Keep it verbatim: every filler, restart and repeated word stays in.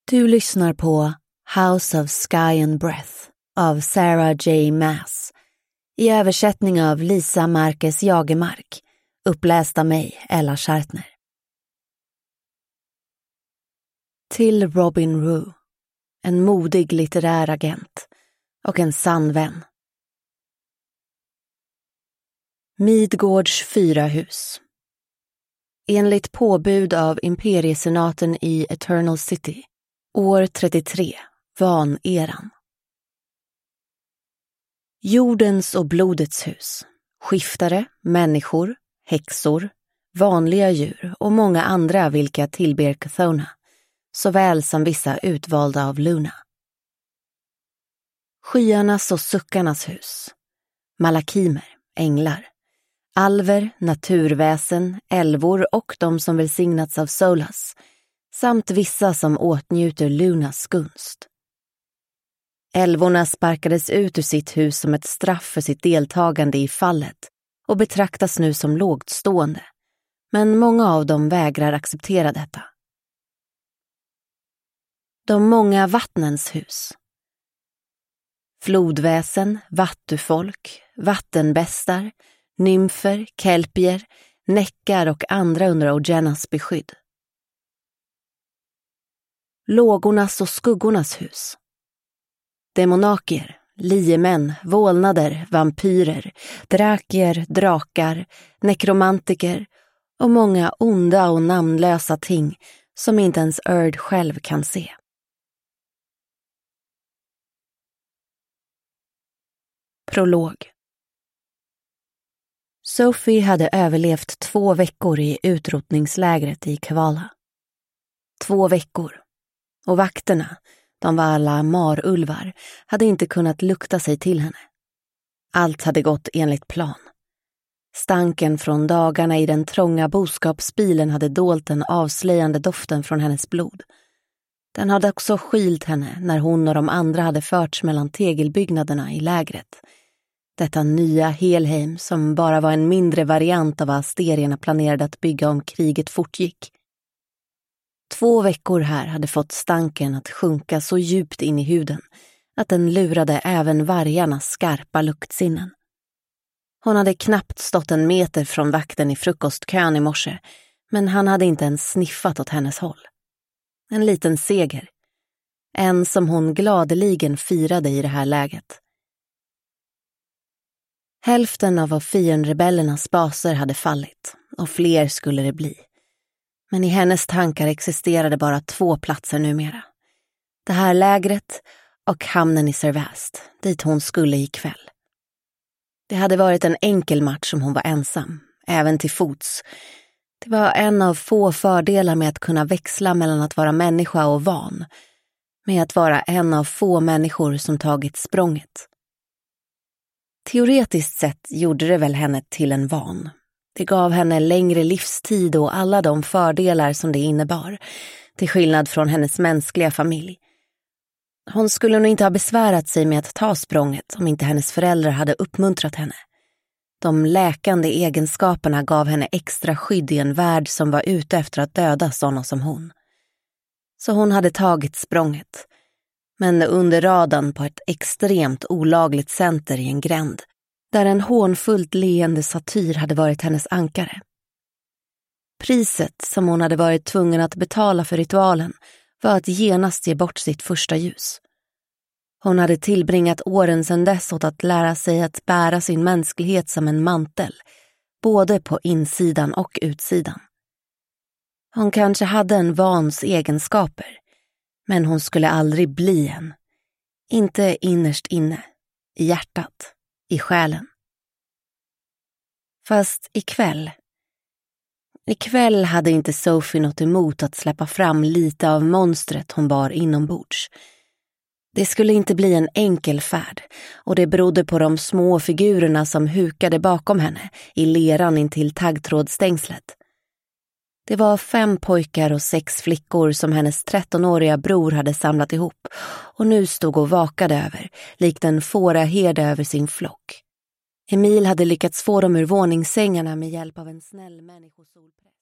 Du lyssnar på House of Sky and Breath av Sarah J. Maas i översättning av Lisa Marquez Jagemark, uppläst av mig, Ella Schartner. Till Robin Rue, en modig litterär agent och en sann vän. Midgårds fyra hus. Enligt påbud av imperiesenaten i Eternal City, år trettiotre, vaneran. Jordens och blodets hus, skiftare, människor, häxor, vanliga djur och många andra vilka tillber Chthona, såväl som vissa utvalda av Luna. Skyarnas och suckarnas hus, malakimer, änglar, alver, naturväsen, älvor och de som välsignats av Solas, samt vissa som åtnjuter Lunas gunst. Älvorna sparkades ut ur sitt hus som ett straff för sitt deltagande i fallet och betraktas nu som lågtstående, men många av dem vägrar acceptera detta. De många vattnens hus. Flodväsen, vattufolk, vattenbästar, nymfer, kelpier, näckar och andra under Ojennas beskydd. Lågornas och skuggornas hus. Demonakier, liemän, vålnader, vampyrer, drakier, drakar, nekromantiker och många onda och namnlösa ting som inte ens Erd själv kan se. Prolog. Sophie hade överlevt två veckor i utrotningslägret i Kavala. Två veckor. Och vakterna, de var alla marulvar, hade inte kunnat lukta sig till henne. Allt hade gått enligt plan. Stanken från dagarna i den trånga boskapsbilen hade dolt den avslöjande doften från hennes blod. Den hade också skylt henne när hon och de andra hade förts mellan tegelbyggnaderna i lägret. Detta nya Helheim som bara var en mindre variant av vad asterierna planerade att bygga om kriget fortgick. Två veckor här hade fått stanken att sjunka så djupt in i huden att den lurade även vargarnas skarpa luktsinnen. Hon hade knappt stått en meter från vakten i frukostkön i morse, men han hade inte ens sniffat åt hennes håll. En liten seger. En som hon gladeligen firade i det här läget. Hälften av fiendrebellernas baser hade fallit och fler skulle det bli. Men i hennes tankar existerade bara två platser numera. Det här lägret och hamnen i Servast, dit hon skulle ikväll. Det hade varit en enkel match om hon var ensam, även till fots. Det var en av få fördelar med att kunna växla mellan att vara människa och van, med att vara en av få människor som tagit språnget. Teoretiskt sett gjorde det väl henne till en van. Det gav henne längre livstid och alla de fördelar som det innebar, till skillnad från hennes mänskliga familj. Hon skulle nog inte ha besvärat sig med att ta språnget om inte hennes föräldrar hade uppmuntrat henne. De läkande egenskaperna gav henne extra skydd i en värld som var ute efter att döda sådana som hon. Så hon hade tagit språnget, men under radarn på ett extremt olagligt center i en gränd, där en hånfullt leende satyr hade varit hennes ankare. Priset som hon hade varit tvungen att betala för ritualen var att genast ge bort sitt första ljus. Hon hade tillbringat åren sedan dess åt att lära sig att bära sin mänsklighet som en mantel, både på insidan och utsidan. Hon kanske hade en vans egenskaper, men hon skulle aldrig bli en. Inte innerst inne, i hjärtat, i själen. Fast ikväll... Ikväll hade inte Sophie något emot att släppa fram lite av monstret hon bar inombords. Det skulle inte bli en enkel färd, och det berodde på de små figurerna som hukade bakom henne i leran intill taggtrådstängslet. Det var fem pojkar och sex flickor som hennes trettonåriga bror hade samlat ihop och nu stod och vakade över, likt en fåraherde över sin flock. Emil hade lyckats få dem ur våningssängarna med hjälp av en snäll människosolpräst.